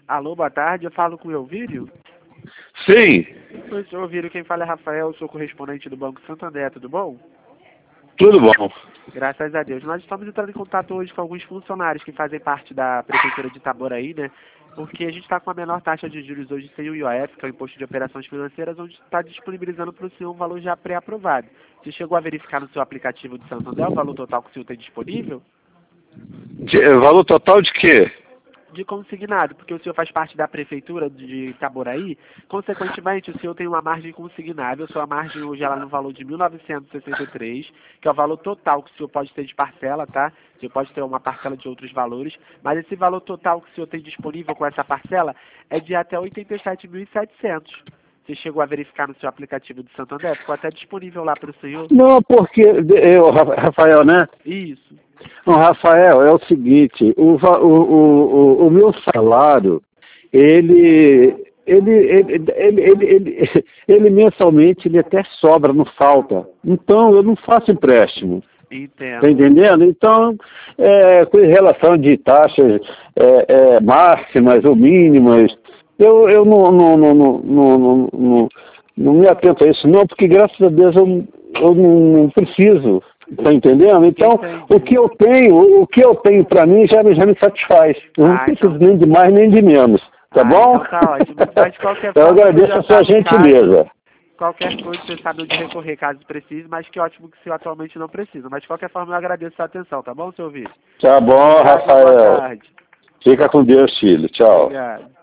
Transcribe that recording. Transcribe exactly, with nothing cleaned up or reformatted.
Alô, boa tarde, eu falo com o Elvírio? Sim, Oi, senhor Elvírio, quem fala é Rafael, sou correspondente do Banco Santander, tudo bom? tudo bom. Graças a Deus. Nós estamos entrando em contato hoje com alguns funcionários que fazem parte da Prefeitura de Itaboraí, né? Porque a gente está com a menor taxa de juros hoje sem o I O F, que é o Imposto de Operações Financeiras, onde está disponibilizando para o senhor um valor já pré-aprovado. Você chegou a verificar no seu aplicativo do Santander o valor total que o senhor tem disponível? De, eh, valor total de quê? De consignado, porque o senhor faz parte da prefeitura de Itaboraí, consequentemente o senhor tem uma margem consignável, sua margem hoje ela é no valor de mil novecentos e sessenta e três, que é o valor total que o senhor pode ter de parcela, tá? O senhor pode ter uma parcela de outros valores, mas esse valor total que o senhor tem disponível com essa parcela é de até oitenta e sete mil e setecentos. Você chegou a verificar no seu aplicativo do Santander? Ficou até disponível lá para o senhor? Não, porque eu, Rafael, né? Isso. O Rafael, é o seguinte, o, va- o, o, o, o meu salário, ele, ele, ele, ele, ele, ele, ele mensalmente ele até sobra, não falta. Então, eu não faço empréstimo. Entendo. Tá entendendo? Então, é, com relação de taxas é, é, máximas ou mínimas, eu, eu não, não, não, não, não, não, não, não me atento a isso não, porque graças a Deus eu, eu não, não preciso, tá entendendo? Então, Entendi. o que eu tenho, o que eu tenho para mim já, me- já me satisfaz. Eu não Ah, preciso então. nem de mais nem de menos, tá Ah, bom? então tá ótimo. Mas de qualquer Eu forma, você agradeço já a sua sabe o caso. gentileza. Qualquer coisa você sabe onde recorrer caso precise, mas que ótimo que o senhor atualmente não precisa. Mas de qualquer forma eu agradeço a sua atenção, tá bom, seu Vítor? Tá bom, Obrigado, uma boa Rafael. tarde. Fica com Deus, filho. Tchau. Obrigado.